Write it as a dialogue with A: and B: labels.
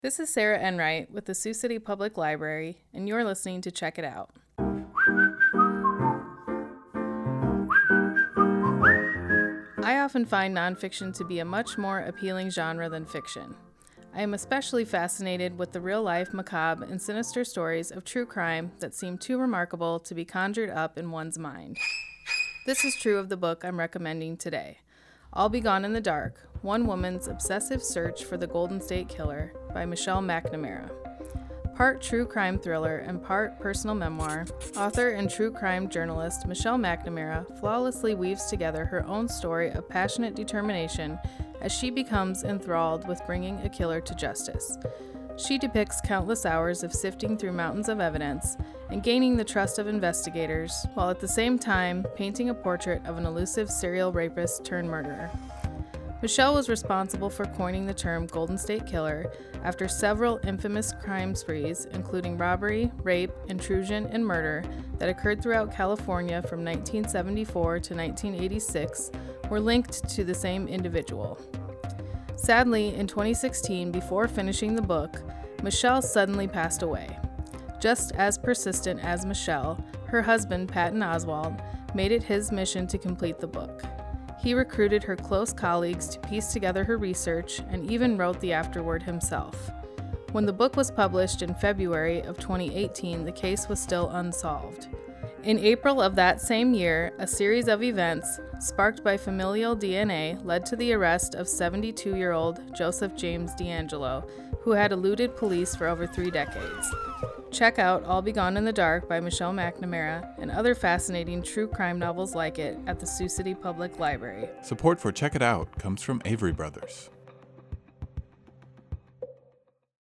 A: This is Sarah Enright with the Sioux City Public Library, and you're listening to Check It Out. I often find nonfiction to be a much more appealing genre than fiction. I am especially fascinated with the real-life, macabre, and sinister stories of true crime that seem too remarkable to be conjured up in one's mind. This is true of the book I'm recommending today, All Be Gone in the Dark, One Woman's Obsessive Search for the Golden State Killer by Michelle McNamara. Part true crime thriller and part personal memoir, author and true crime journalist Michelle McNamara flawlessly weaves together her own story of passionate determination as she becomes enthralled with bringing a killer to justice. She depicts countless hours of sifting through mountains of evidence and gaining the trust of investigators, while at the same time painting a portrait of an elusive serial rapist turned murderer. Michelle was responsible for coining the term Golden State Killer after several infamous crime sprees, including robbery, rape, intrusion, and murder that occurred throughout California from 1974 to 1986, were linked to the same individual. Sadly, in 2016, before finishing the book, Michelle suddenly passed away. Just as persistent as Michelle, her husband, Patton Oswalt, made it his mission to complete the book. He recruited her close colleagues to piece together her research and even wrote the afterword himself. When the book was published in February of 2018, the case was still unsolved. In April of that same year, a series of events, sparked by familial DNA, led to the arrest of 72-year-old Joseph James DeAngelo, who had eluded police for over 3 decades. Check out All Be Gone in the Dark by Michelle McNamara and other fascinating true crime novels like it at the Sioux City Public Library.
B: Support for Check It Out comes from Avery Brothers.